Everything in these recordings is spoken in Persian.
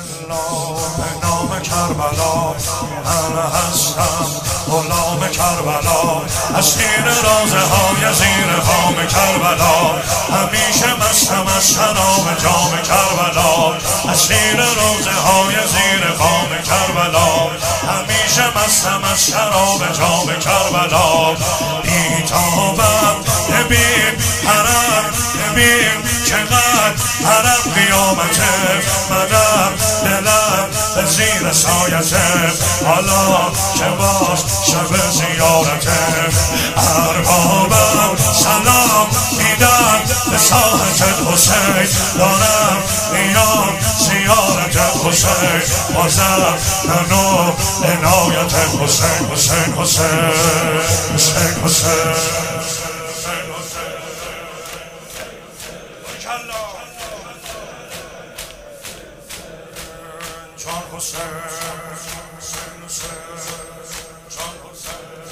الله به نام کربلا من هستم غلام کربلا، اسیر رازه های زیر بام کربلا، همیشه مستم از شراب جام کربلا، اسیر رازه های زیر بام کربلا، همیشه مستم از شراب جام کربلا. بیتابم ببین حرم، ببین چقدر حرم قیامته، منم دلم به زیر سایته، حالا که باز شب زیارته. اربابم سلام میدم به ساحت حسین، دارم میام زیارت حسین، بازم ننو عنایت حسین حسین حسین حسین حسین. جان حسین جان حسین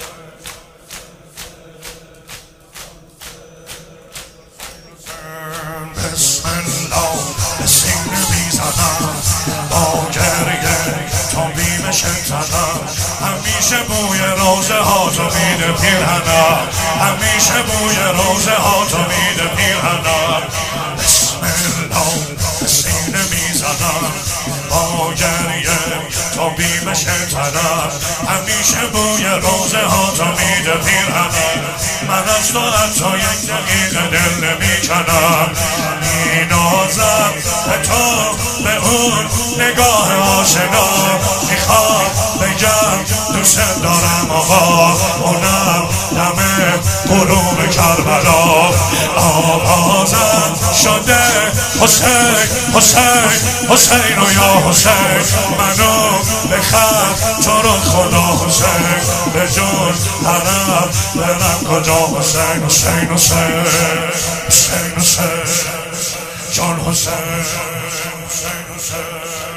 بسم الله به سینه میزنم، با گریه تا بیم شدم، همیشه بوی روزه ها تو میده پیرهنم، همیشه بوی روزه ها تو میده پیرهنم. بسم الله به سینه میزنم، با گریه تا بیم شدم، همیشه بوی روزه ها تو میده پیرهنم. من از تو حتی یک دقیقه دل نمیکنم، مینازم به تو به اون نگاه آشنا، میخوام بگم دوست دارم آقا، اونم دم غروب کربلا. آوازم شده حسین حسین حسین و یا حسین، منو بخند تو رو خدا حسین، به جون حرم برم کجا حسین حسین حسین حسین حسین جان حسین حسین حسین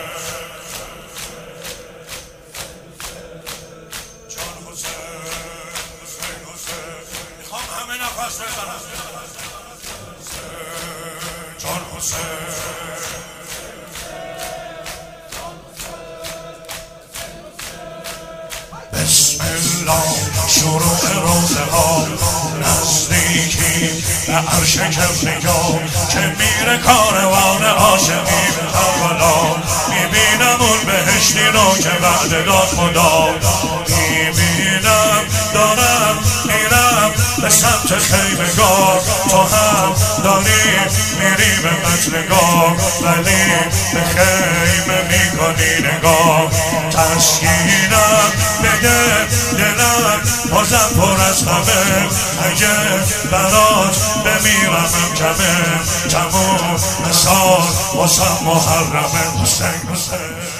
جان حسین حسین حسین. میخوام همه نفس بزنم. جان حسین بسم الله شروع روزه ها، نزدیکی به عرش کبریا، که میره کاروان عاشقی به کربلا. میبینم اون بهشتی رو که وعده داد خدا، میبینم دارم میرم به سمت خیمگاه، تو هم داری میری به قتلگاه، ولی به خیمه میکنی نگاه. تسکینم بده دلم بازم پر از غمه، اگه برات بمیرم کمه، تموم سال واسم محرمه حسین حسین.